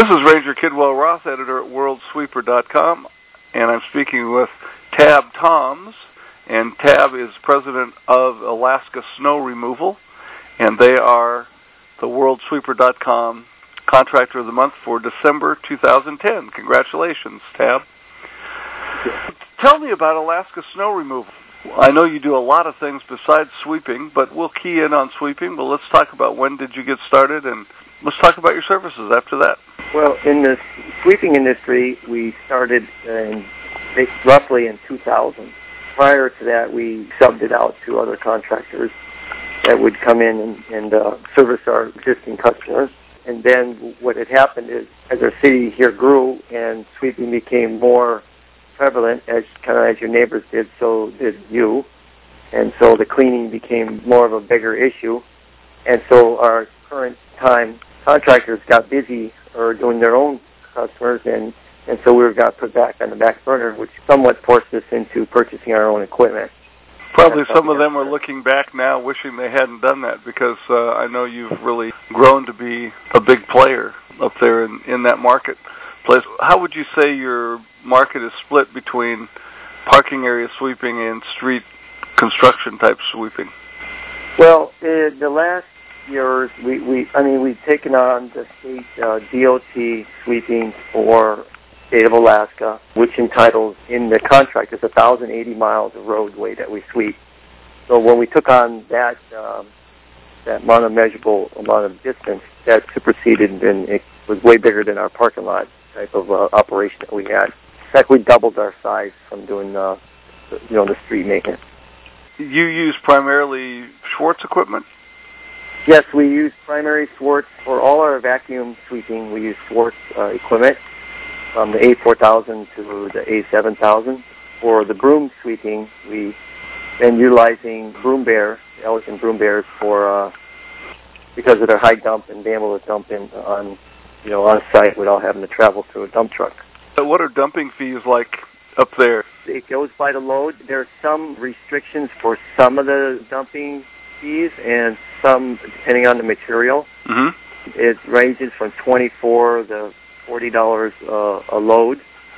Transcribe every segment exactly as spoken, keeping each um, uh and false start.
This is Ranger Kidwell Roth, editor at world sweeper dot com, and I'm speaking with Tab Toms, and Tab is president of Alaska Snow Removal, and they are the world sweeper dot com Contractor of the Month for December two thousand ten. Congratulations, Tab. Tell me about Alaska Snow Removal. I know you do a lot of things besides sweeping, but we'll key in on sweeping. But let's talk about when did you get started, and let's talk about your services after that. Well, in the sweeping industry, we started in roughly in two thousand. Prior to that, we subbed it out to other contractors that would come in and, and uh, service our existing customers. And then what had happened is, as our city here grew and sweeping became more prevalent, as kind of as your neighbors did, so did you. And so the cleaning became more of a bigger issue. And so our current time contractors got busy or doing their own customers, and, and so we got put back on the back burner, which somewhat forced us into purchasing our own equipment. Probably some of them are looking back now wishing they hadn't done that, because uh, I know you've really grown to be a big player up there in, in that marketplace. How would you say your market is split between parking area sweeping and street construction type sweeping? Well, uh, the last years, we, we I mean, we've taken on the state uh, D O T sweeping for state of Alaska, which entitles in the contract is one thousand eighty miles of roadway that we sweep. So when we took on that um, that amount of measurable amount of distance, that superseded, and it was way bigger than our parking lot type of uh, operation that we had. In fact, we doubled our size from doing uh, you know the street maintenance. You use primarily Schwartz equipment? Yes, we use primary Schwartz for all our vacuum sweeping. We use Schwartz uh, equipment, from the A four thousand to the A seven thousand. For the broom sweeping, we been utilizing Broom Bear, the Elgin Broom Bears, for uh, because of their high dump and being able to dump in on, you know, on site without having to travel through a dump truck. So what are dumping fees like up there? It goes by the load. There are some restrictions for some of the dumping fees, and some depending on the material. Mm-hmm. It ranges from twenty-four to forty dollars uh, a load,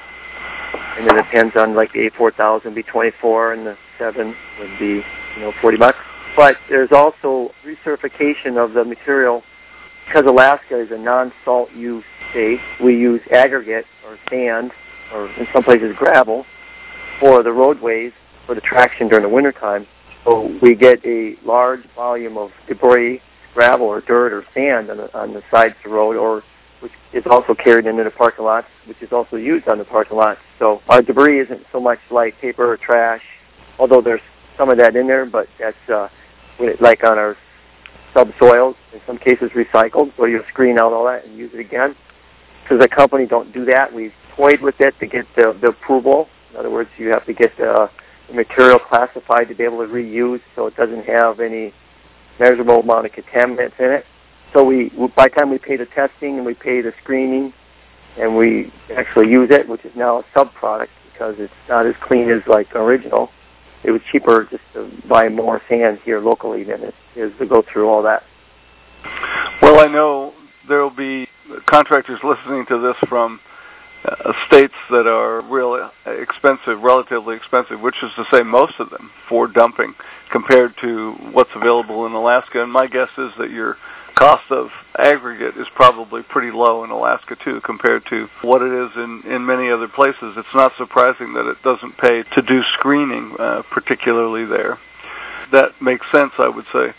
and it depends on, like the A four thousand be twenty-four, and the seven would be, you know, forty bucks. But there's also recertification of the material. Because Alaska is a non-salt use state, we use aggregate or sand, or in some places gravel, for the roadways for the traction during the wintertime. So we get a large volume of debris, gravel or dirt or sand on the, on the sides of the road, or which is also carried into the parking lots, which is also used on the parking lot. So our debris isn't so much like paper or trash, although there's some of that in there, but that's uh, like on our subsoils, in some cases recycled, so you screen out all that and use it again. Because the company don't do that. We've toyed with it to get the, the approval. In other words, you have to get the, the material classified to be able to reuse, so it doesn't have any measurable amount of contaminants in it. So we, by the time we pay the testing and we pay the screening and we actually use it, which is now a sub-product because it's not as clean as like original, it was cheaper just to buy more sand here locally than it is to go through all that. Well, I know there will be contractors listening to this from uh, states that are really expensive, relatively expensive, which is to say most of them, for dumping compared to what's available in Alaska. And my guess is that your cost of aggregate is probably pretty low in Alaska, too, compared to what it is in, in many other places. It's not surprising that it doesn't pay to do screening, uh, particularly there. That makes sense, I would say.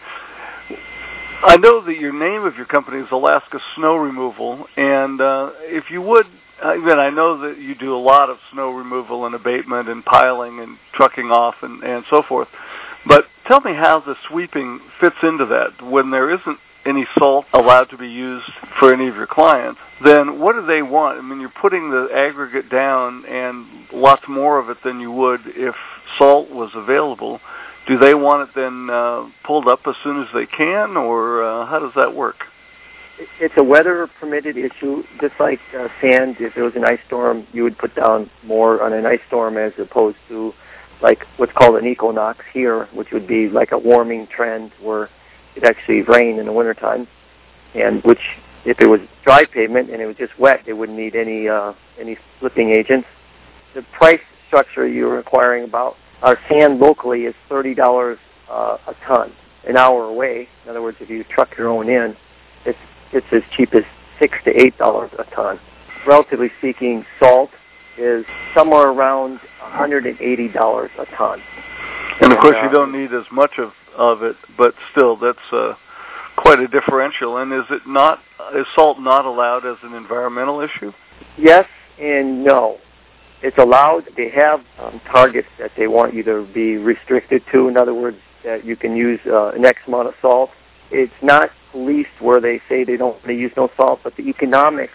I know that your name of your company is Alaska Snow Removal, and uh, if you would, again, I know that you do a lot of snow removal and abatement and piling and trucking off and, and so forth, but tell me how the sweeping fits into that. When there isn't any salt allowed to be used for any of your clients, then what do they want? I mean, you're putting the aggregate down and lots more of it than you would if salt was available. Do they want it then uh, pulled up as soon as they can, or uh, how does that work? It's a weather-permitted issue, just like uh, sand. If there was an ice storm, you would put down more on an ice storm as opposed to like what's called an equinox here, which would be like a warming trend where it actually rain in the wintertime, and which if it was dry pavement and it was just wet, it wouldn't need any uh, any slipping agents. The price structure you were inquiring about, our sand locally is thirty dollars uh, a ton, an hour away. In other words, if you truck your own in, it's it's as cheap as six to eight dollars a ton. Relatively speaking, salt is somewhere around one hundred and eighty dollars a ton. And of course, and, uh, you don't need as much of of it, but still, that's uh, quite a differential. And is it not? Is salt not allowed as an environmental issue? Yes and no. It's allowed. They have um, targets that they want you to be restricted to. In other words, that you can use uh, an X amount of salt. It's not policed where they say they don't want to use no salt, but the economics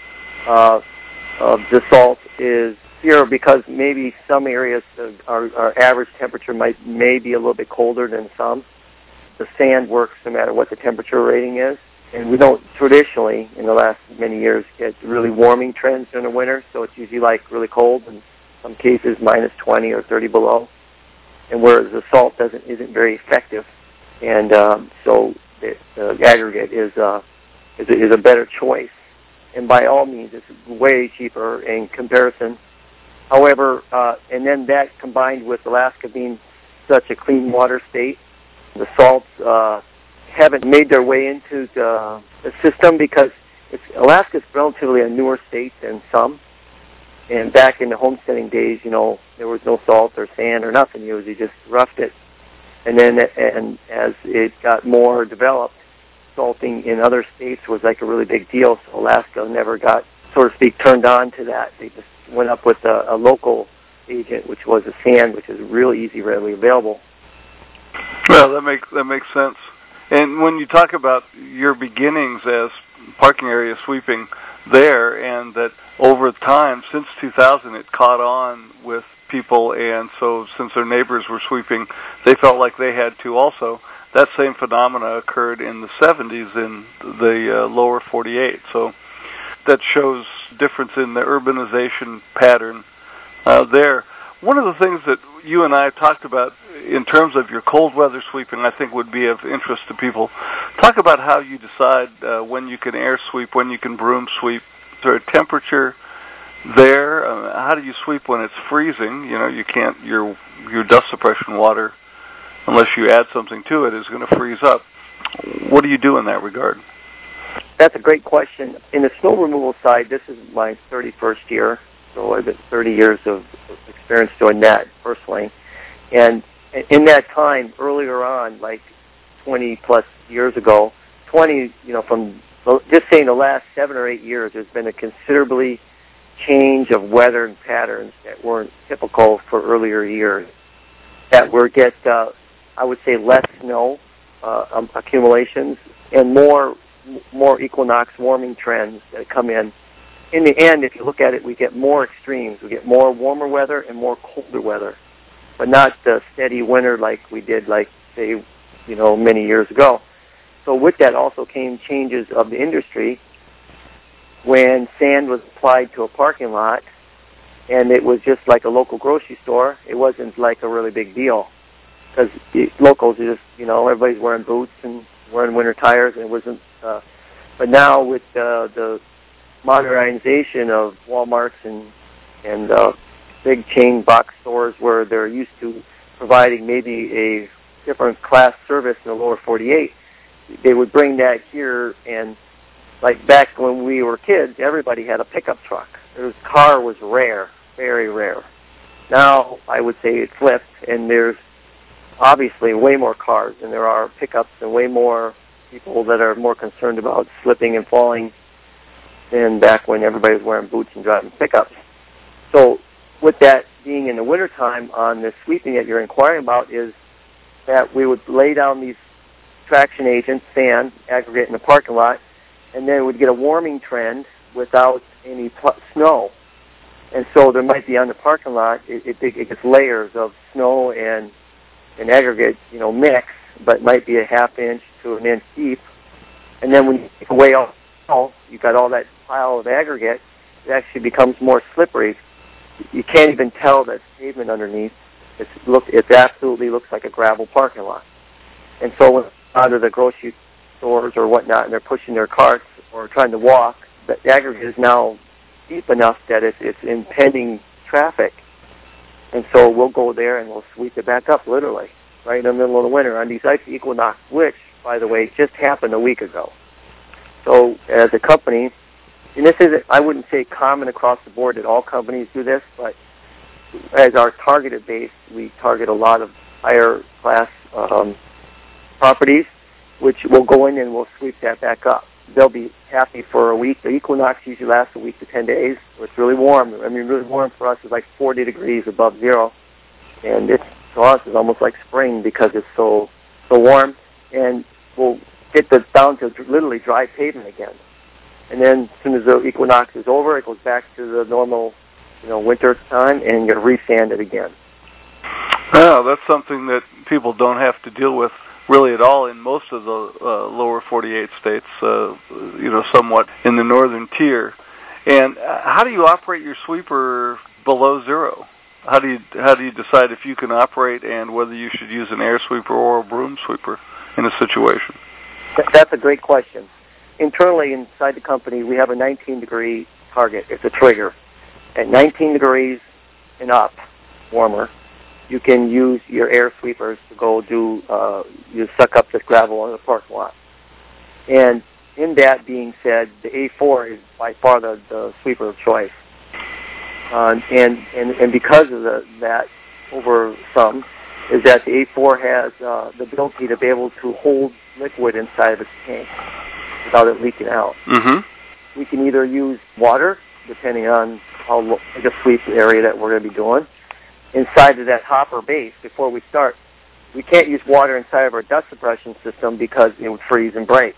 uh, of the salt is here because maybe some areas uh, our, our average temperature might may be a little bit colder than some. The sand works no matter what the temperature rating is. And we don't traditionally, in the last many years, get really warming trends during the winter, so it's usually like really cold, in some cases minus twenty or thirty below. And whereas the salt doesn't isn't very effective, and um, so the, the aggregate is uh, is, a, is a better choice. And by all means, it's way cheaper in comparison. However, uh, and then that combined with Alaska being such a clean water state, the salts uh, haven't made their way into the, the system because it's, Alaska's relatively a newer state than some. And back in the homesteading days, you know, there was no salt or sand or nothing. You usually just roughed it. And then and as it got more developed, salting in other states was like a really big deal. So Alaska never got, so to speak, turned on to that. They just went up with a, a local agent, which was a sand, which is really easy, readily available. Well, that makes that makes sense. And when you talk about your beginnings as parking area sweeping there, and that over time, since two thousand, it caught on with people, and so since their neighbors were sweeping, they felt like they had to also. That same phenomena occurred in the seventies in the uh, lower forty-eight. So that shows difference in the urbanization pattern uh, there. One of the things that you and I have talked about in terms of your cold weather sweeping, I think would be of interest to people. Talk about how you decide uh, when you can air sweep, when you can broom sweep. Is there a temperature there? Uh, how do you sweep when it's freezing? You know, you can't, your your dust suppression water, unless you add something to it, is going to freeze up. What do you do in that regard? That's a great question. In the snow removal side, this is my thirty-first year. So I've got thirty years of experience doing that personally. And in that time, earlier on, like twenty plus years ago, twenty, you know, from just saying the last seven or eight years, there's been a considerably change of weather and patterns that weren't typical for earlier years. That were get, uh, I would say, less snow uh, um, accumulations and more more equinox warming trends that come in. In the end, if you look at it, we get more extremes. We get more warmer weather and more colder weather, but not the steady winter like we did, like, say, you know, many years ago. So with that also came changes of the industry. When sand was applied to a parking lot and it was just like a local grocery store, it wasn't like a really big deal because locals are just, you know, everybody's wearing boots and wearing winter tires, and it wasn't. Uh, but now with uh, the modernization of Walmarts and and uh, big chain box stores where they're used to providing maybe a different class service in the lower forty-eight, they would bring that here. And like back when we were kids, everybody had a pickup truck. Their car was rare, very rare. Now I would say it flipped, and there's obviously way more cars than there are pickups, and way more people that are more concerned about slipping and falling than back when everybody was wearing boots and driving pickups. So with that being in the wintertime on the sweeping that you're inquiring about is that we would lay down these traction agents, sand, aggregate in the parking lot, and then we'd get a warming trend without any pl- snow. And so there might be on the parking lot, it, it, it gets layers of snow and, and aggregate, you know, mix, but might be a half inch to an inch deep. And then when you take away all, you've got all that pile of aggregate, it actually becomes more slippery. You can't even tell that pavement underneath. It's look, it absolutely looks like a gravel parking lot. And so when out of the grocery stores or whatnot, and they're pushing their carts or trying to walk, the aggregate is now deep enough that it's, it's impending traffic. And so we'll go there and we'll sweep it back up, literally, right in the middle of the winter on these ice equinox, which, by the way, just happened a week ago. So as a company, and this isn't, I wouldn't say common across the board that all companies do this, but as our targeted base, we target a lot of higher class um, properties, which we'll go in and we'll sweep that back up. They'll be happy for a week. The equinox usually lasts a week to ten days. So it's really warm. I mean, really warm for us is like forty degrees above zero. And it's, to us, it's almost like spring because it's so so warm. And we'll get this down to literally dry pavement again. And then as soon as the equinox is over, it goes back to the normal, you know, winter time, and you re-sand it again. Yeah, that's something that people don't have to deal with really at all in most of the uh, lower forty-eight states, uh, you know, somewhat in the northern tier. And uh, how do you operate your sweeper below zero? How do you how do you decide if you can operate and whether you should use an air sweeper or a broom sweeper in a situation? That's a great question. Internally inside the company, we have a nineteen degree target. It's a trigger. At nineteen degrees and up, warmer, you can use your air sweepers to go do, uh, you suck up this gravel in the parking lot. And in that being said, the A four is by far the, the sweeper of choice. Uh, and, and, and because of the, that, over some, is that the A four has uh, the ability to be able to hold liquid inside of its tank without it leaking out. Mm-hmm. We can either use water, depending on how big a sweep area that we're going to be doing, inside of that hopper base before we start. We can't use water inside of our dust suppression system because it would freeze and break,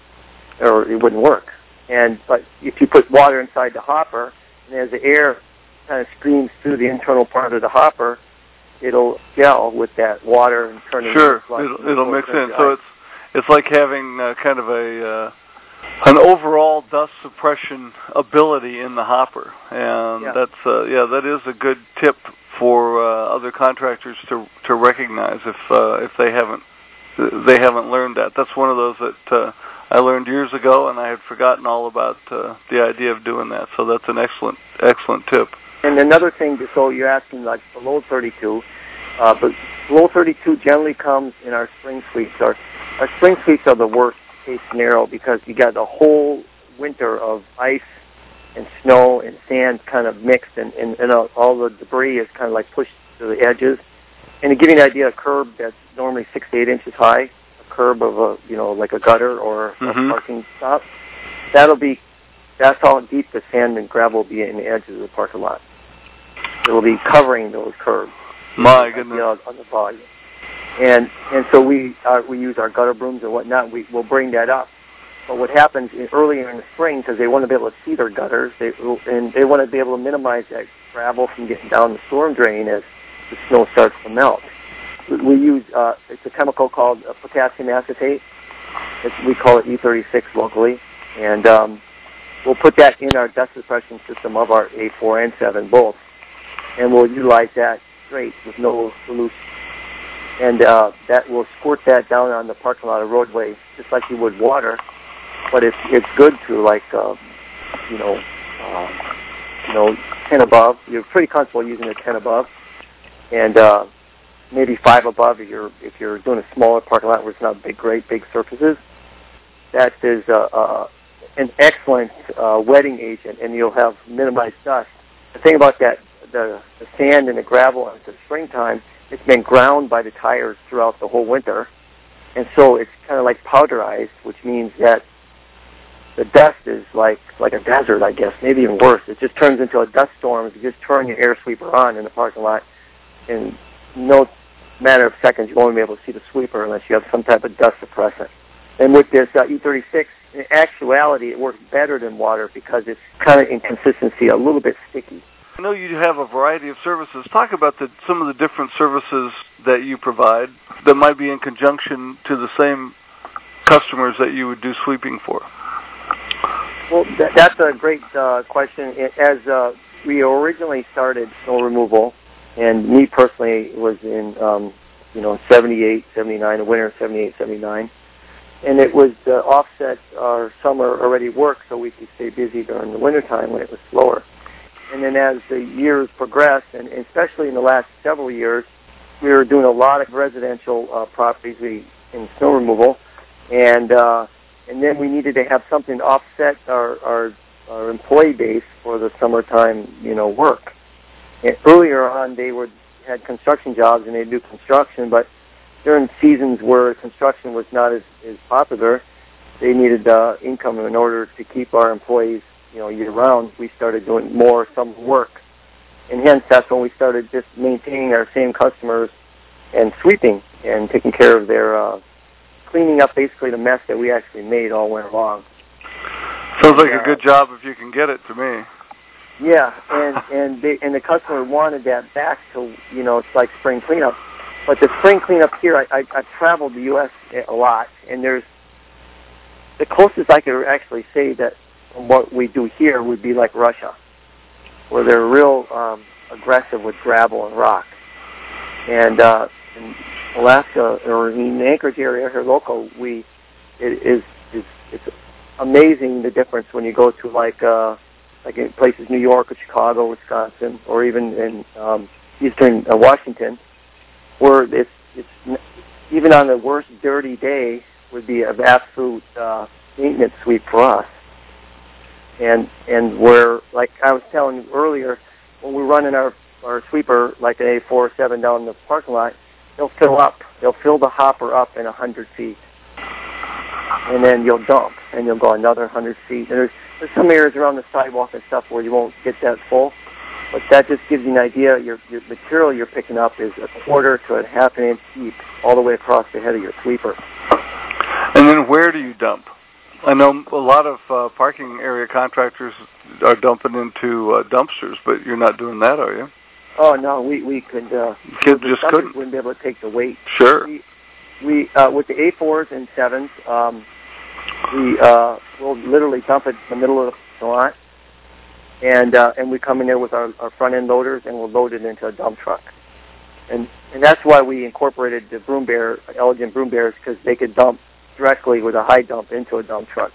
or it wouldn't work. And but if you put water inside the hopper, and as the air kind of streams through the internal part of the hopper, it'll gel with that water and turn it sure, into it'll, it'll mix in. So it's it's like having uh, kind of a uh, an overall dust suppression ability in the hopper, and yeah. that's uh, yeah, that is a good tip for uh, other contractors to to recognize if uh, if they haven't they haven't learned that. That's one of those that uh, I learned years ago, and I had forgotten all about uh, the idea of doing that. So that's an excellent excellent tip. And another thing, so you're asking like below thirty-two, uh, but below thirty-two generally comes in our spring sweeps. Our our spring sweeps are the worst case scenario because you got a whole winter of ice and snow and sand kind of mixed, and, and, and all the debris is kind of like pushed to the edges. And to give you an idea, a curb that's normally six to eight inches high, a curb of a, you know, like a gutter or mm-hmm. a parking stop, that'll be, that's how deep the sand and gravel will be in the edges of the parking lot. It'll be covering those curbs. My goodness. You know, on the volume. And and so we uh, we use our gutter brooms and whatnot. We will bring that up. But what happens is earlier in the spring, because they want to be able to see their gutters, they and they want to be able to minimize that gravel from getting down the storm drain as the snow starts to melt. We use uh, it's a chemical called uh, potassium acetate. It's, we call it E thirty-six locally, and um, we'll put that in our dust suppression system of our A four and seven both, and we'll utilize that straight with no solution. And uh, that will squirt that down on the parking lot or roadway just like you would water, but it's it's good to like uh, you know uh, you know ten above. You're pretty comfortable using a ten above, and uh, maybe five above if you're if you're doing a smaller parking lot where it's not big, great big surfaces. That is uh, uh, an excellent uh, wetting agent, and you'll have minimized dust. The thing about that, the, the sand and the gravel in the springtime, it's been ground by the tires throughout the whole winter, and so it's kind of like powderized, which means that the dust is like like a desert, I guess, maybe even worse. It just turns into a dust storm if you just turn your air sweeper on in the parking lot. In no matter of seconds, you won't be able to see the sweeper unless you have some type of dust suppressant. And with this uh, E thirty-six, in actuality, it works better than water because it's kind of in consistency, a little bit sticky. I know you have a variety of services. Talk about the, some of the different services that you provide that might be in conjunction to the same customers that you would do sweeping for. Well, th- that's a great uh, question. As uh, we originally started snow removal, and me personally was in, um, you know, seventy-eight, seventy-nine, the winter of seventy-eight, seventy-nine, and it was to offset our summer already work so we could stay busy during the wintertime when it was slower. And then as the years progressed, and especially in the last several years, we were doing a lot of residential uh, properties we, in snow removal, and uh, and then we needed to have something to offset our, our our employee base for the summertime, you know, work. And earlier on, they would had construction jobs and they'd do construction, but during seasons where construction was not as, as popular, they needed uh, income in order to keep our employees, you know, year round. We started doing more summer work. And hence, that's when we started just maintaining our same customers and sweeping and taking care of their, uh, cleaning up basically the mess that we actually made all winter long. Sounds like and, a good uh, job if you can get it to me. Yeah, and and they, and the customer wanted that back to, you know, it's like spring cleanup. But the spring cleanup here, I, I, I've traveled the U S a lot, and there's the closest I could actually say that what we do here would be like Russia, where they're real um, aggressive with gravel and rock. And uh, in Alaska, or in the Anchorage area here local, we it is is it's amazing the difference when you go to like uh, like in places New York or Chicago, Wisconsin, or even in um, eastern uh, Washington, where it's it's even on the worst dirty day would be an absolute uh, maintenance sweep for us. And and where, like I was telling you earlier, when we're running our, our sweeper, like an A four or seven down the parking lot, they'll fill up. They'll fill the hopper up in one hundred feet. And then you'll dump, and you'll go another one hundred feet. And there's, there's some areas around the sidewalk and stuff where you won't get that full. But that just gives you an idea. Your, your material you're picking up is a quarter to a half an inch deep all the way across the head of your sweeper. And then where do you dump? I know a lot of uh, parking area contractors are dumping into uh, dumpsters, but you're not doing that, are you? Oh, no, we, we could... Uh, Kids the just dumpsters couldn't. wouldn't be able to take the weight. Sure. We, we uh, with the A fours and sevens, um, we uh, will literally dump it in the middle of the lot, and uh, and we come in there with our, our front-end loaders, and we'll load it into a dump truck. And and that's why we incorporated the Broom Bear, Elegant Broom Bears, because they could dump directly with a high dump into a dump truck.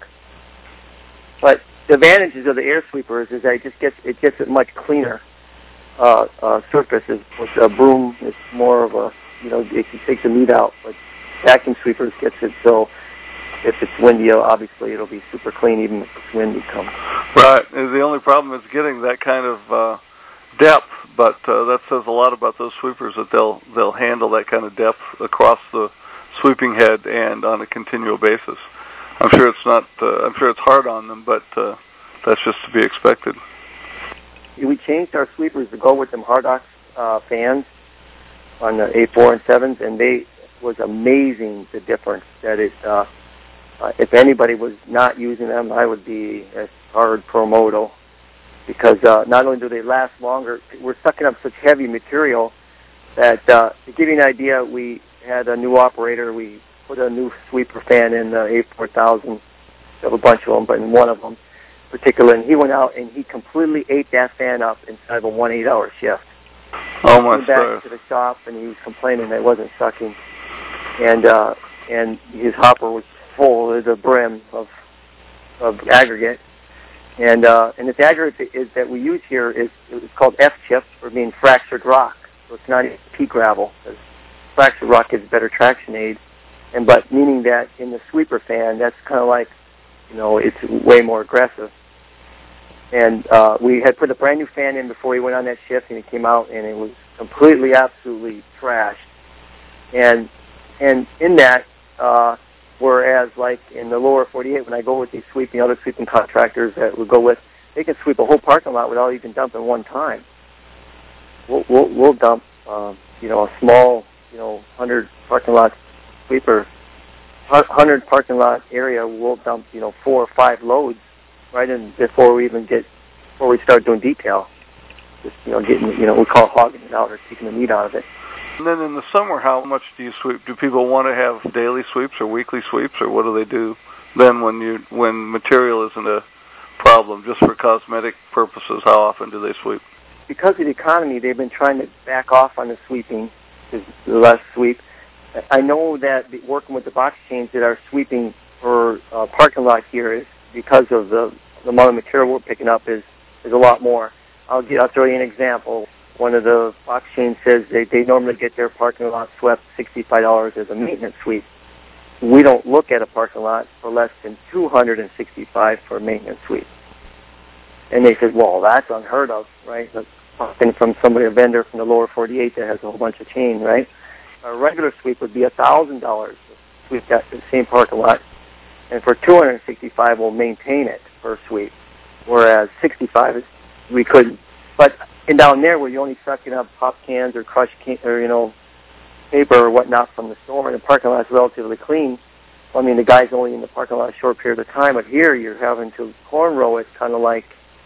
But the advantages of the air sweepers is that it just gets it gets it much cleaner uh, uh, surfaces. With a broom, it's more of a, you know, it can take the meat out. But vacuum sweepers gets it so if it's windy, obviously it'll be super clean even if it's windy come. Right. The only problem is getting that kind of uh, depth, but uh, that says a lot about those sweepers, that they'll they'll handle that kind of depth across the sweeping head and on a continual basis. I'm sure it's not. Uh, I'm sure it's hard on them, but uh, that's just to be expected. We changed our sweepers to go with them Hardox uh, fans on the A four and sevens, and they was amazing the difference that it. Uh, uh, if anybody was not using them, I would be a hard pro moto, because uh, not only do they last longer, we're sucking up such heavy material that uh, to give you an idea, we had a new operator. We put a new sweeper fan in the A four thousand. We have a bunch of them, but in one of them in particular, and he went out and he completely ate that fan up inside of a one eight-hour shift. Oh my! He came back to the shop and he was complaining that it wasn't sucking, and uh, and his hopper was full to the brim of of aggregate, and uh, and this aggregate is, that we use here is it's called F chip, or mean fractured rock. So it's not pea gravel. Fractured rock gives better traction aid, and but meaning that in the sweeper fan, that's kind of like, you know, it's way more aggressive. And uh, we had put a brand new fan in before he went on that shift, and he came out, and it was completely, absolutely trashed. And and in that, uh, whereas like in the lower forty-eight, when I go with these sweeping, other sweeping contractors that we go with, they can sweep a whole parking lot without even dumping one time. We'll we'll, we'll dump, um, you know, a small, you know, one hundred parking lot sweeper, one hundred parking lot area, we'll dump, you know, four or five loads right in before we even get, before we start doing detail. Just, you know, getting, you know, we call hogging it out or taking the meat out of it. And then in the summer, how much do you sweep? Do people want to have daily sweeps or weekly sweeps, or what do they do then when you when material isn't a problem, just for cosmetic purposes? How often do they sweep? Because of the economy, they've been trying to back off on the sweeping, the less sweep. I know that working with the box chains that are sweeping for uh, parking lot here is because of the, the amount of material we're picking up is, is a lot more. I'll, get, I'll throw you an example. One of the box chains says they, they normally get their parking lot swept sixty-five dollars as a maintenance sweep. We don't look at a parking lot for less than two hundred sixty-five dollars for a maintenance sweep. And they said, well, that's unheard of, right? That's talking from somebody, a vendor from the lower forty-eight that has a whole bunch of chain, right? A regular sweep would be one thousand dollars to sweep that the same parking lot. And for two hundred sixty-five dollars, we'll maintain it per sweep. Whereas sixty-five dollars, is, we couldn't. But and down there where you're only sucking up pop cans or crushed can, or, you know, paper or whatnot from the store, and the parking lot's relatively clean. I mean, the guy's only in the parking lot a short period of time, but here you're having to cornrow it kind of like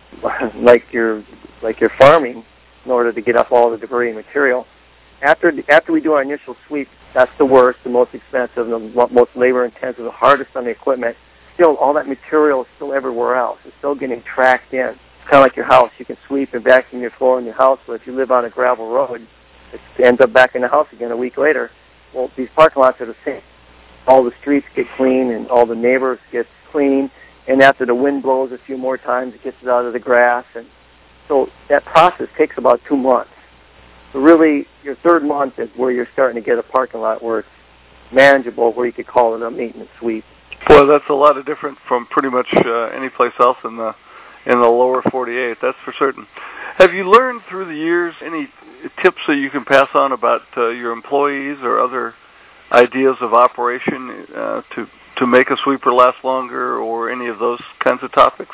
like you're like you're farming in order to get up all the debris and material. After after we do our initial sweep, that's the worst, the most expensive, the most labor-intensive, the hardest on the equipment. Still, all that material is still everywhere else. It's still getting tracked in. It's kind of like your house. You can sweep and vacuum your floor in your house, but if you live on a gravel road, it ends up back in the house again a week later. Well, these parking lots are the same. All the streets get clean, and all the neighbors get clean, and after the wind blows a few more times, it gets it out of the grass. And so that process takes about two months. So really, your third month is where you're starting to get a parking lot where it's manageable, where you could call it a maintenance sweep. Boy, that's a lot of different from pretty much uh, any place else in the in the lower forty-eight, that's for certain. Have you learned through the years any tips that you can pass on about uh, your employees or other ideas of operation uh, to to make a sweeper last longer, or any of those kinds of topics?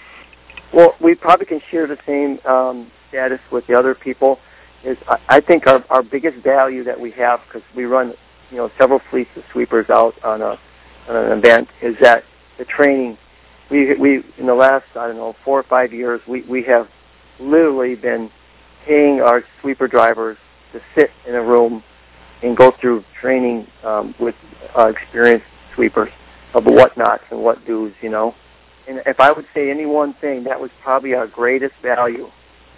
Well, we probably can share the same um, status with the other people. Is I, I think our, our biggest value that we have, because we run, you know, several fleets of sweepers out on a on an event, is that the training. We we in the last I don't know four or five years, we we have literally been paying our sweeper drivers to sit in a room and go through training um, with uh, experienced sweepers of what nots and what do's, you know. And if I would say any one thing, that was probably our greatest value.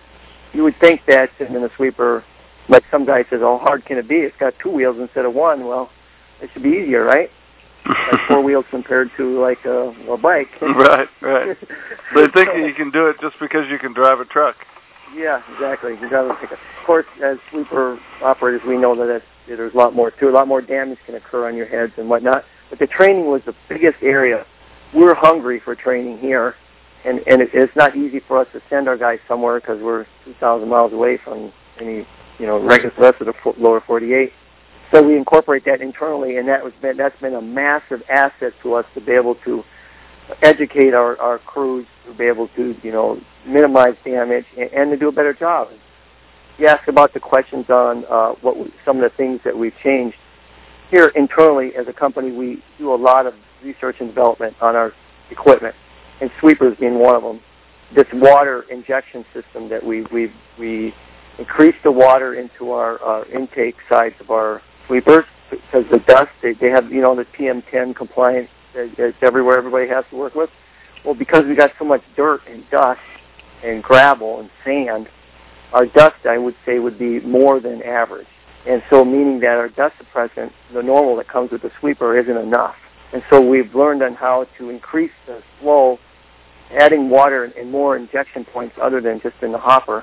You would think that sitting in a sweeper, like some guy says, how hard can it be? It's got two wheels instead of one. Well, it should be easier, right? Like four wheels compared to like a, a bike. Right, right. They think you can do it just because you can drive a truck. Yeah, exactly. You can drive a pickup. Of course, as sweeper operators, we know that that's, there's a lot more to it. A lot more damage can occur on your heads and whatnot. But the training was the biggest area. We're hungry for training here, and, and it, it's not easy for us to send our guys somewhere because we're two thousand miles away from any, you know, regular rest of the lower forty-eight. So we incorporate that internally, and that was been, that's been a massive asset to us to be able to educate our, our crews, to be able to, you know, minimize damage and, and to do a better job. You ask about the questions on uh, what we, some of the things that we've changed. Here internally as a company, we do a lot of research and development on our equipment, and sweepers being one of them. This water injection system that we we we increase the water into our uh, intake sides of our sweepers because the dust, they, they have, you know, the P M ten compliance that, that's everywhere everybody has to work with. Well, because we got so much dirt and dust and gravel and sand, our dust, I would say, would be more than average. And so meaning that our dust suppressant, the normal that comes with the sweeper, isn't enough. And so we've learned on how to increase the flow, adding water and more injection points other than just in the hopper,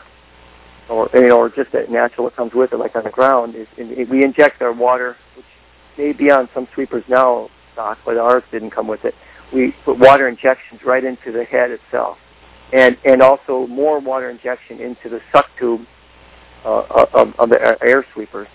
or you know, or just that natural that comes with it, like on the ground. Is we inject our water, which may be on some sweepers now stock, but ours didn't come with it. We put water injections right into the head itself, and and also more water injection into the suck tube uh, of, of the air sweepers.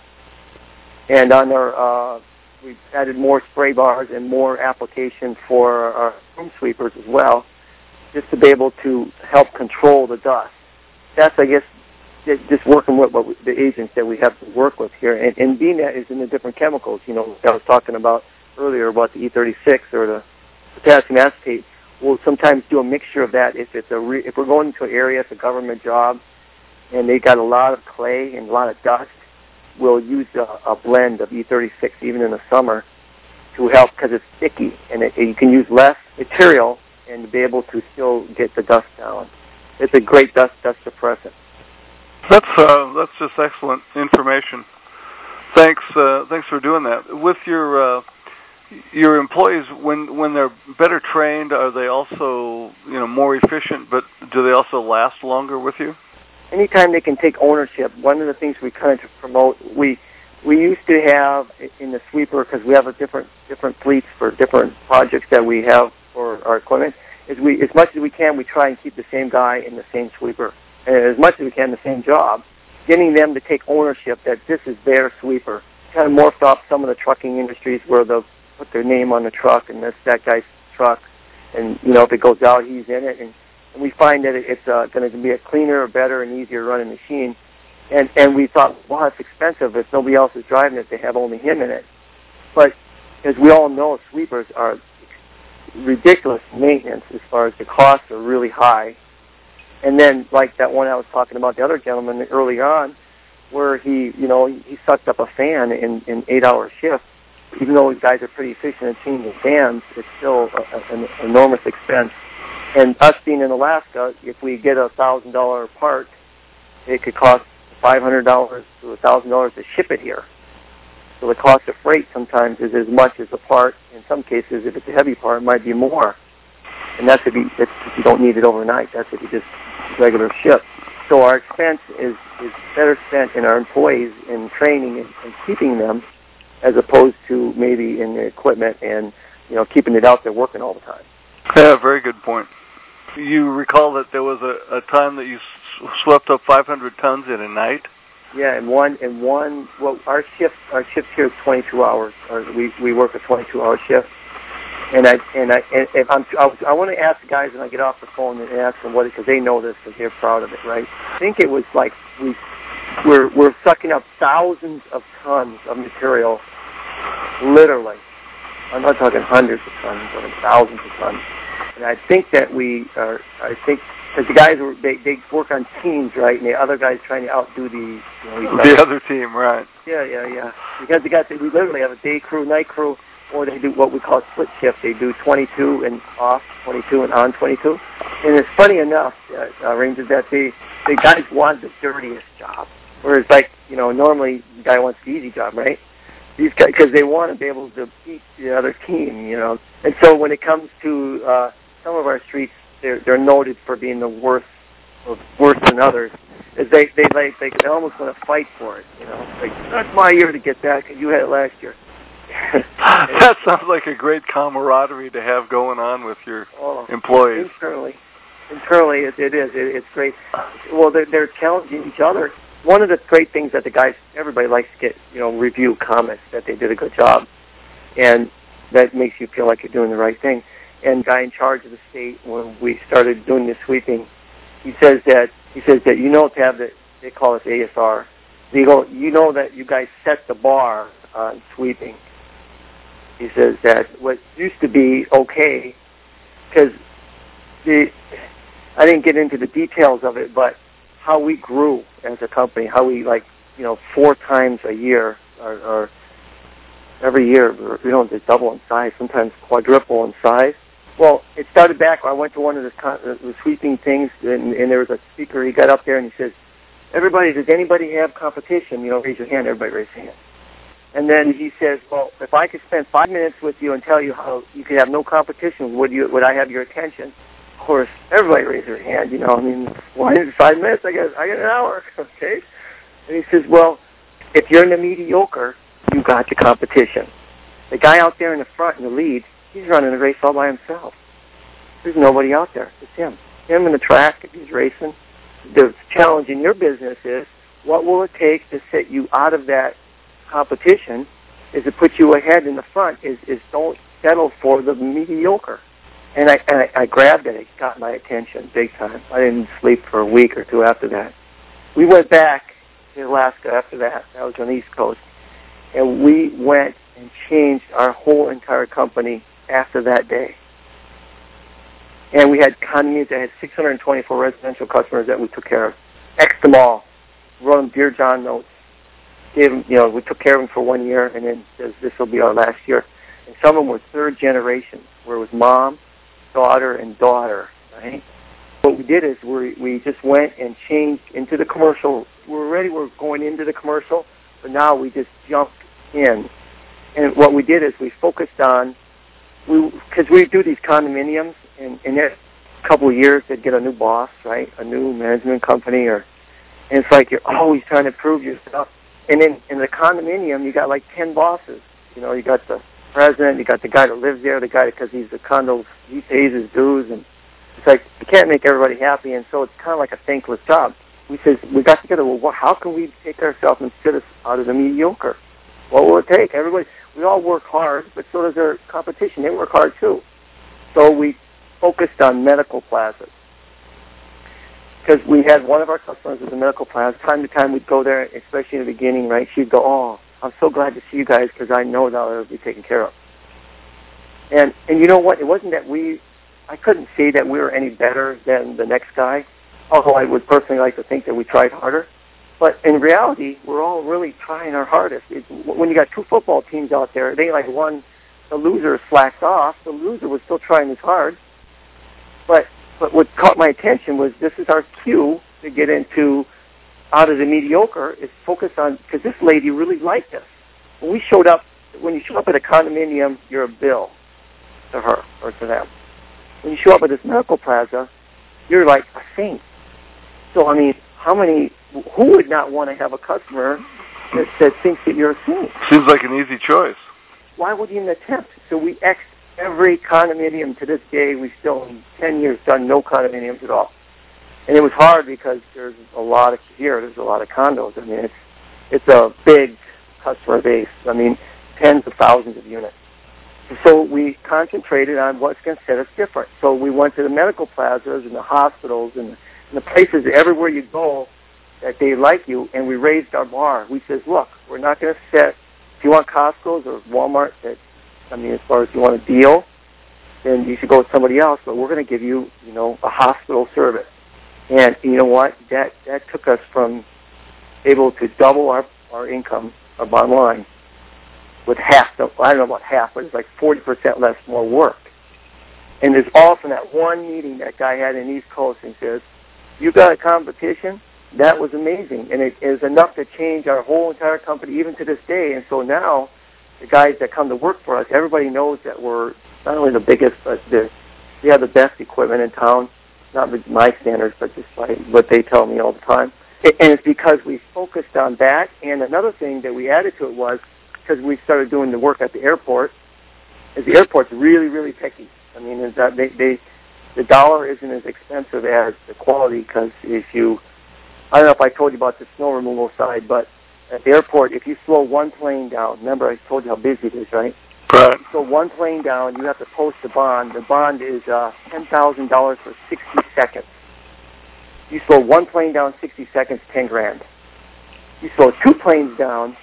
And on our, uh, we've added more spray bars and more application for our room sweepers as well, just to be able to help control the dust. That's, I guess, just working with what we, the agents that we have to work with here. And, and being that is in the different chemicals, you know, I was talking about earlier about the E thirty-six or the potassium acetate. We'll sometimes do a mixture of that if it's a re, if we're going into an area, it's a government job, and they got a lot of clay and a lot of dust. We'll use a, a blend of E thirty-six even in the summer to help because it's sticky and it, you can use less material and be able to still get the dust down. It's a great dust dust suppressant. That's uh, that's just excellent information. Thanks, uh, thanks for doing that. With your uh, your employees, when when they're better trained, are they also you know more efficient? But do they also last longer with you? Anytime they can take ownership, one of the things we kind of promote, we we used to have in the sweeper, because we have a different different fleets for different projects that we have for our equipment, is we as much as we can we try and keep the same guy in the same sweeper, and as much as we can the same job, getting them to take ownership that this is their sweeper. Kind of morphed off some of the trucking industries where they'll put their name on the truck and that's that guy's truck, and you know if it goes out, he's in it, and, and we find that it's uh, going to be a cleaner, better, and easier running machine. And and we thought, well, it's expensive if nobody else is driving it. They have only him in it. But as we all know, sweepers are ridiculous maintenance as far as the costs are really high. And then, like that one I was talking about, the other gentleman early on, where he, you know, he sucked up a fan in in eight-hour shifts. Even though these guys are pretty efficient at changing fans, it's still a, a, an enormous expense. And us being in Alaska, if we get a thousand dollar part, it could cost five hundred dollars to a thousand dollars to ship it here. So the cost of freight sometimes is as much as the part. In some cases, if it's a heavy part, it might be more. And that's if you, that's if you don't need it overnight. That's if you just regular ship. So our expense is, is better spent in our employees in training and, and keeping them, as opposed to maybe in the equipment and you know keeping it out there working all the time. Yeah, very good point. You recall that there was a, a time that you s- swept up five hundred tons in a night? Yeah, and one and one. Well, our shift our shift here is twenty-two hours. Or we we work a twenty-two hour shift. And I and I and if I'm I, I want to ask the guys when I get off the phone and ask them what it because they know this because they're proud of it, right? I think it was like we we're we're sucking up thousands of tons of material, literally. I'm not talking hundreds of tons, I'm talking thousands of tons. And I think that we are. I think because the guys were they they work on teams, right? And the other guys trying to outdo the you know, the other team, right? Yeah, yeah, yeah. Because the guys we literally have a day crew, night crew. Or they do what we call split shift. They do twenty-two and off, twenty-two and on twenty-two. And it's funny enough, uh, uh, Rangers, that the the guys want the dirtiest job. Whereas, like, you know, normally the guy wants the easy job, right? These guys, because they want to be able to beat the other team, you know. And so when it comes to uh, some of our streets, they're they're noted for being the worst, or worse than others. Is they they like they, they almost want to fight for it, you know. Like, that's my year to get that because you had it last year. That sounds like a great camaraderie to have going on with your oh, employees. Internally, internally it, it is. It, it's great. Well, they're, they're challenging each other. One of the great things that the guys, everybody likes to get, you know, review comments that they did a good job, and that makes you feel like you're doing the right thing. And the guy in charge of the state, when we started doing the sweeping, he says that he says that you know to have the they call it A S R. They go, you know that you guys set the bar on sweeping. He says that what used to be okay, because the I didn't get into the details of it, but how we grew as a company, how we like you know four times a year or, or every year we don't just double in size, sometimes quadruple in size. Well, it started back. I went to one of the, the sweeping things, and, and there was a speaker. He got up there and he says, "Everybody, does anybody have competition? You know, raise your hand." Everybody raised their hand. And then he says, well, if I could spend five minutes with you and tell you how you could have no competition, would you? Would I have your attention? Of course, everybody raised their hand, you know. I mean, why is five minutes? I got, I got an hour, okay? And he says, well, if you're in the mediocre, you got the competition. The guy out there in the front in the lead, he's running the race all by himself. There's nobody out there. It's him. Him in the track, if he's racing. The challenge in your business is, what will it take to set you out of that competition is to put you ahead in the front is, is don't settle for the mediocre. And I, and I I grabbed it. It got my attention big time. I didn't sleep for a week or two after that. We went back to Alaska after that. That was on the East Coast. And we went and changed our whole entire company after that day. And we had condominiums that had six hundred twenty-four residential customers that we took care of. Xed them all. Wrote them Dear John notes. Gave them, you know, we took care of them for one year, and then says this will be our last year. And some of them were third generation, where it was mom, daughter, and daughter. Right. What we did is we we just went and changed into the commercial. We were ready. We're going into the commercial. but now we just jumped in. And what we did is we focused on, we because we do these condominiums, and in a couple of years they'd get a new boss, right, a new management company, or and it's like you're always trying to prove yourself. And in, in the condominium, you got like ten bosses. You know, you got the president, you got the guy that lives there, the guy because he's the condo, he pays his dues, and it's like you can't make everybody happy, and so it's kind of like a thankless job. We said we got together. Well, how can we take ourselves and sit us out of the mediocre? What will it take? Everybody, we all work hard, but so does our competition. They work hard too. So we focused on medical plazas because we had one of our customers was a medical plaza. Time to time, we'd go there, especially in the beginning, right? She'd go, "Oh, I'm so glad to see you guys because I know that it'll be taken care of." And and you know what? It wasn't that we, I couldn't say that we were any better than the next guy, although I would personally like to think that we tried harder. But in reality, we're all really trying our hardest. It's, when you got two football teams out there, they like one, the loser slacked off. The loser was still trying his hard. But but what caught my attention was this is our cue to get into out of the mediocre is focus on, because this lady really liked us. When we showed up, when you show up at a condominium, you're a bill to her or to them. When you show up at this medical plaza, you're like a saint. So, I mean, how many, who would not want to have a customer that, that thinks that you're a saint? Seems like an easy choice. Why would you even attempt? So we X every condominium to this day. We've still, in ten years, done no condominiums at all. And it was hard because there's a lot of, here, there's a lot of condos. I mean, it's, it's a big customer base. I mean, tens of thousands of units. So we concentrated on what's going to set us different. So we went to the medical plazas and the hospitals and, and the places everywhere you go that they like you, and we raised our bar. We says, look, we're not going to set, if you want Costco's or Walmart, that, I mean, as far as you want a deal, then you should go with somebody else, but we're going to give you, you know, a hospital service. And you know what? That that took us from able to double our, our income, our bottom line, with half, the, I don't know about half, but it's like forty percent less more work. And it's all from that one meeting that guy had in East Coast, and he says, you got a competition? That was amazing. And it is enough to change our whole entire company, even to this day. And so now, the guys that come to work for us, everybody knows that we're not only the biggest, but the, we have the best equipment in town, not by my standards, but just by what they tell me all the time. And it's because we focused on that. And another thing that we added to it was, because we started doing the work at the airport, is the airport's really, really picky. I mean, is that they, they, the dollar isn't as expensive as the quality, because if you, I don't know if I told you about the snow removal side, but at the airport, if you slow one plane down, remember I told you how busy it is, right? Right. So one plane down, you have to post a bond. The bond is uh, ten thousand dollars for sixty seconds. You slow one plane down sixty seconds, ten grand. You slow two planes down,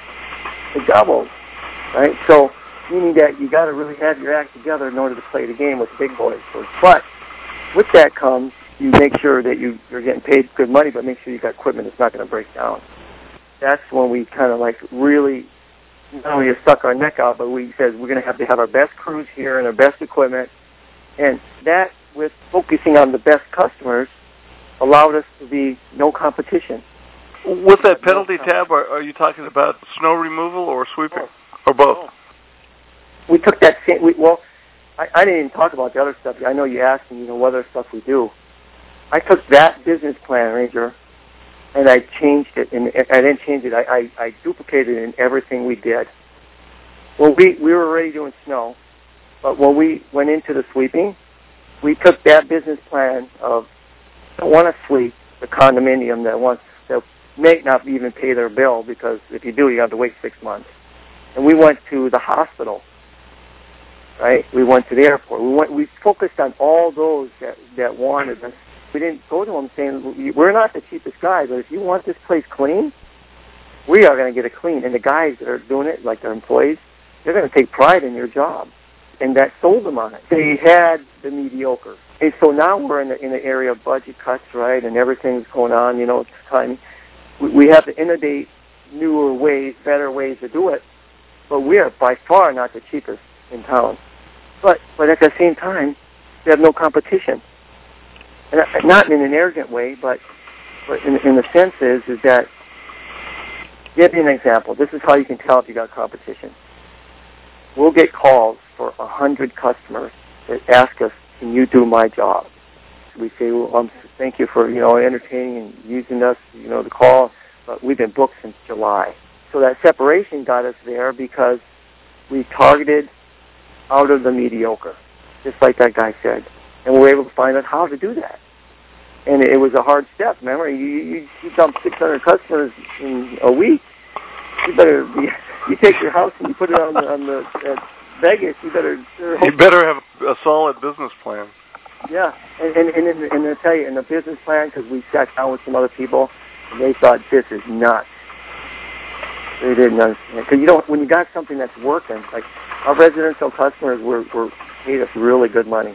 it doubles, right? So, meaning that you got to really have your act together in order to play the game with big boys. So, but with that comes, you make sure that you, you're getting paid good money, but make sure you got equipment that's not going to break down. That's when we kind of like really, not only stuck our neck out, but we said we're going to have to have our best crews here and our best equipment. And that, with focusing on the best customers, allowed us to be no competition. With that penalty tab, are, are you talking about snow removal or sweeping, oh. or both? Oh. We took that same, we, well, I, I didn't even talk about the other stuff. I know you asked me, you know, what other stuff we do. I took that business plan, Ranger, and I changed it, and I didn't change it. I, I, I duplicated it in everything we did. Well, we, we were already doing snow, but when we went into the sweeping, we took that business plan of, I don't want to sweep the condominium that wants, that may not even pay their bill, because if you do, you have to wait six months. And we went to the hospital, right? We went to the airport. We went. We focused on all those that, that wanted us. We didn't go to them saying, we're not the cheapest guy, but if you want this place clean, we are going to get it clean. And the guys that are doing it, like their employees, they're going to take pride in their job. And that sold them on it. They had the mediocre. And so now we're in the, in the area of budget cuts, right, and everything's going on, you know, it's time. We, we have to innovate newer ways, better ways to do it, but we are by far not the cheapest in town. But but at the same time, we have no competition. And not in an arrogant way, but but in, in the sense is, is that Give you an example. This is how you can tell if you got competition. We'll get calls for a hundred customers that ask us, "Can you do my job?" We say, "Well, um, thank you for you know entertaining and using us, you know, the call, but we've been booked since July." So that separation got us there because we targeted out of the mediocre, just like that guy said, and we were able to find out how to do that. And it was a hard step. Remember, you you, you dump six hundred customers in a week. You better be, you take your house and you put it on the on the at Vegas. You better you better have a solid business plan. Yeah, and and and, and, and I'll tell you, in the business plan, because we sat down with some other people, and they thought this is nuts. They didn't understand because you don't when you got something that's working. Like our residential customers were were paid us really good money,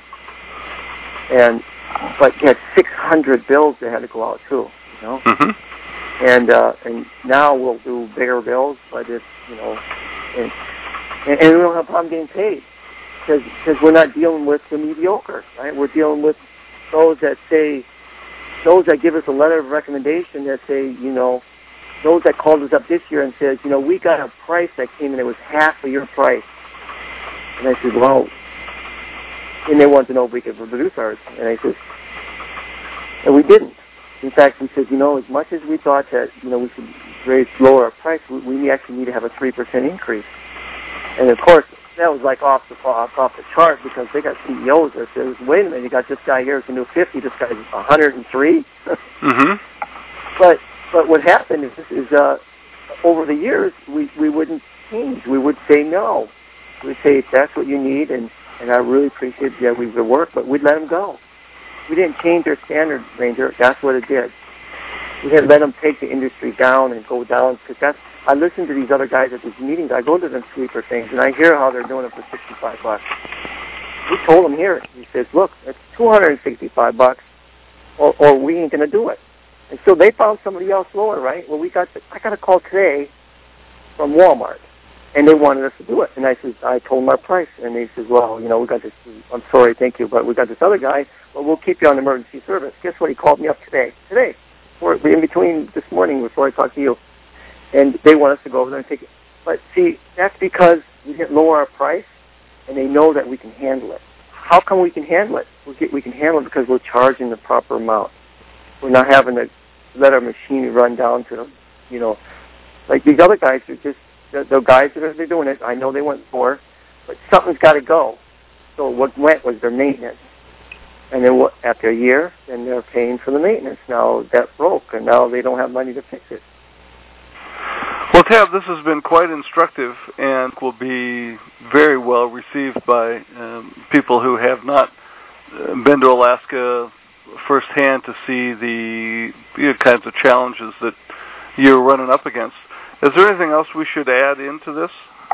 and but you had six hundred bills that had to go out too. You know, mm-hmm. and uh, and now we'll do bigger bills, but it's you know, and and, and we don't have a problem getting paid. Because we're not dealing with the mediocre, right? We're dealing with those that say, those that give us a letter of recommendation that say, you know, those that called us up this year and says, you know, we got a price that came in that was half of your price. And I said, well, and they wanted to know if we could reduce ours. And I said, and we didn't. In fact, we said, you know, as much as we thought that, you know, we should raise, lower our price, we, we actually need to have a three percent increase. And of course, that was like off the off, off the chart because they got C E Os that says, wait a minute, you got this guy here, it's a new fifty, this guy's one hundred three. mm-hmm. But but what happened is, is uh, over the years, we, we wouldn't change. We would say no. We'd say, if that's what you need, and, and I really appreciate that we would work, but we'd let them go. We didn't change their standard, Ranger. That's what it did. We had let them take the industry down and go down because that's, I listen to these other guys at these meetings. I go to them sweeper things, and I hear how they're doing it for sixty-five bucks. We told him here. He says, "Look, it's two hundred sixty-five bucks, or, or we ain't going to do it." And so they found somebody else lower, right? Well, we got. The, I got a call today from Walmart, and they wanted us to do it. And I said, I told them our price, and they said, "Well, you know, we got this. I'm sorry, thank you, but we got this other guy. Well, we'll keep you on emergency service." Guess what? He called me up today. Today, or in between this morning before I talked to you. And they want us to go over there and take it. But see, that's because we didn't lower our price, and they know that we can handle it. How come we can handle it? We, get, we can handle it because we're charging the proper amount. We're not having to let our machine run down to them. You know, like these other guys are just, the, the guys that are they're doing it, I know they went more, but something's got to go. So what went was their maintenance. And then what, after a year, then they're paying for the maintenance. Now that broke, and now they don't have money to fix it. Well, Tab, this has been quite instructive and will be very well received by um, people who have not uh, been to Alaska firsthand to see the you know, kinds of challenges that you're running up against. Is there anything else we should add into this?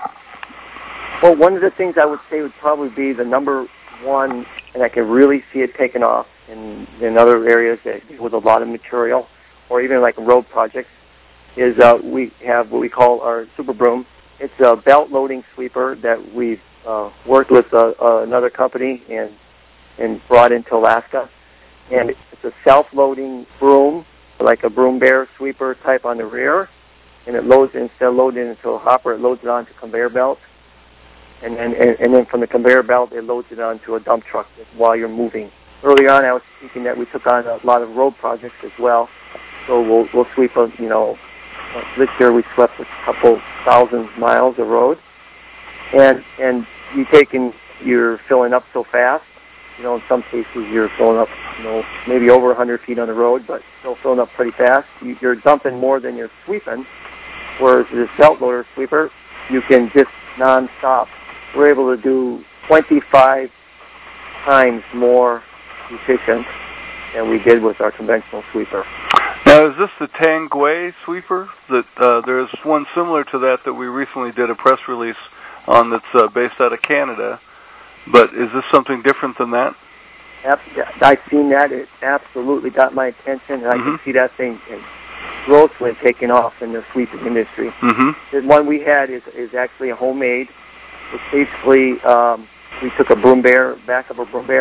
Well, one of the things I would say would probably be the number one, and I can really see it taking off in, in other areas that deal with a lot of material, or even like road projects, is uh, we have what we call our Super Broom. It's a belt loading sweeper that we've uh, worked with uh, uh, another company and and brought into Alaska. And it's a self-loading broom, like a Broom Bear sweeper type on the rear. And it loads, instead of loading it into a hopper, it loads it onto a conveyor belt. And then, and, and then from the conveyor belt, it loads it onto a dump truck while you're moving. Earlier on, I was thinking that we took on a lot of road projects as well. So we'll, we'll sweep, a, you know, Uh, this year we swept a couple thousand miles of road, and and you taking you're filling up so fast. You know, in some cases you're filling up, you know, maybe over one hundred feet on the road, but still filling up pretty fast. You, you're dumping more than you're sweeping. Whereas the belt loader sweeper, you can just nonstop. We're able to do twenty-five times more efficient than we did with our conventional sweeper. Now, is this the Tangway sweeper? That uh, there's one similar to that that we recently did a press release on that's uh, based out of Canada. But is this something different than that? I've seen that. It absolutely got my attention, and I mm-hmm. can see that thing grossly taking off in the sweeping industry. Mm-hmm. The one we had is, is actually a homemade. It's basically, um, we took a Broom Bear, back of a Broom Bear,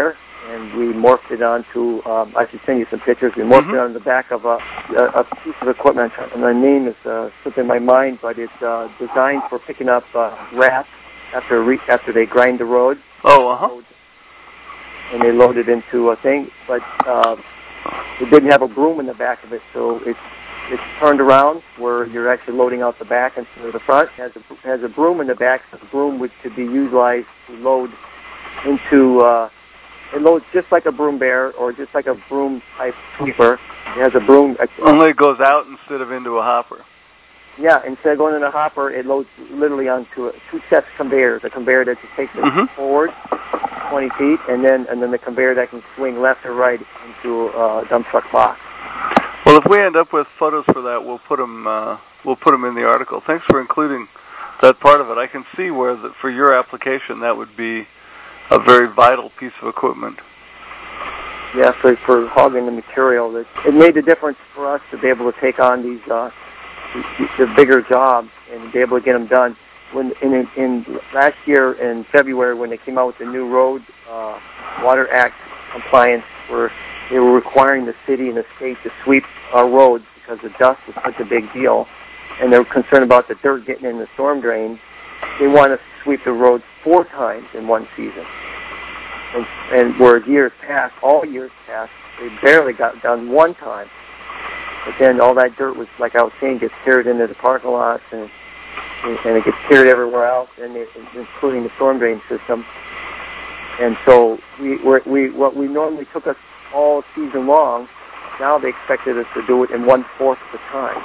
and we morphed it onto, um, I should send you some pictures, we morphed mm-hmm. it on the back of a, a, a piece of equipment, and the name is uh, slipping my mind, but it's uh, designed for picking up uh, rats after re- after they grind the road. Oh, uh-huh. And they load it into a thing, but uh, it didn't have a broom in the back of it, so it's it's turned around where you're actually loading out the back instead of the front. It has a, has a broom in the back, so the broom would could be utilized to load into, uh, it loads just like a broom bear or just like a broom type sweeper. It has a broom. Only it goes out instead of into a hopper. Yeah, instead of going in a hopper, it loads literally onto a, two sets of conveyors. A conveyor that just takes it mm-hmm. forward twenty feet, and then and then the conveyor that can swing left or right into a dump truck box. Well, if we end up with photos for that, we'll put them. Uh, we'll put them in the article. Thanks for including that part of it. I can see where, the, for your application, that would be a very vital piece of equipment. Yeah, for for hogging the material, it, it made a difference for us to be able to take on these uh, the, the bigger jobs and be able to get them done. When in, in last year in February, when they came out with the new Road uh, Water Act compliance, where they were requiring the city and the state to sweep our roads because the dust was such a big deal, and they were concerned about the dirt getting in the storm drains. They want us to sweep the roads four times in one season. And, and where years past, all years past, they barely got done one time. But then all that dirt was, like I was saying, gets carried into the parking lots, and and it gets carried everywhere else, and it, including the storm drain system. And so we we're, we what we normally took us all season long, now they expected us to do it in one fourth of the time.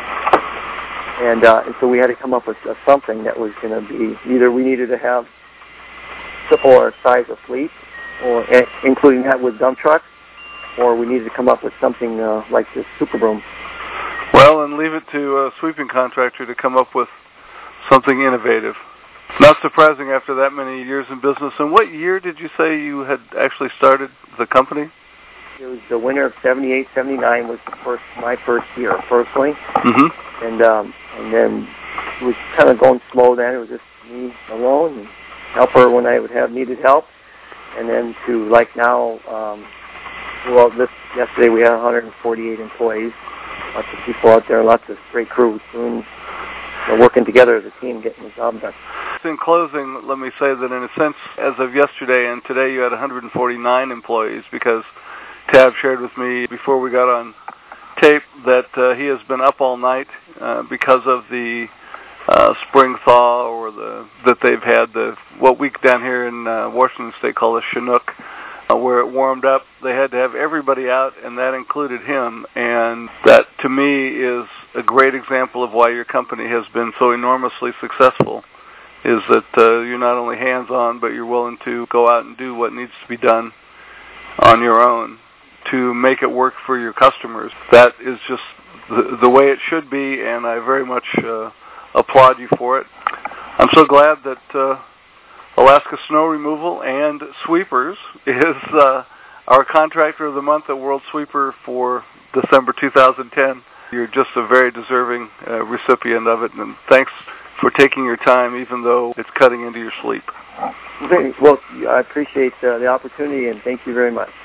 And uh, and so we had to come up with uh, something that was going to be either we needed to have triple our size of fleet, or uh, including that with dump trucks, or we needed to come up with something uh, like this super broom. Well, and leave it to a sweeping contractor to come up with something innovative. Not surprising after that many years in business. And what year did you say you had actually started the company? It was the winter of seventy-eight, seventy-nine was the first my first year personally. Mm-hmm. And um, and then it was kind of going slow then. It was just me alone and help her when I would have needed help. And then to like now, um, well, this yesterday we had one hundred forty-eight employees, lots of people out there, lots of great crews doing, you know, working together as a team, getting the job done. In closing, let me say that in a sense, as of yesterday and today, you had one hundred forty-nine employees, because Tab shared with me before we got on tape that uh, he has been up all night uh, because of the uh, spring thaw, or the that they've had the what we down here in uh, Washington State call a Chinook, uh, where it warmed up. They had to have everybody out, and that included him. And that, to me, is a great example of why your company has been so enormously successful, is that uh, you're not only hands-on, but you're willing to go out and do what needs to be done on your own to make it work for your customers. That is just the, the way it should be, and I very much uh, applaud you for it. I'm so glad that uh, Alaska Snow Removal and Sweepers is uh, our Contractor of the Month at World Sweeper for December two thousand ten. You're just a very deserving uh, recipient of it, and thanks for taking your time, even though it's cutting into your sleep. Well, I appreciate uh, the opportunity, and thank you very much.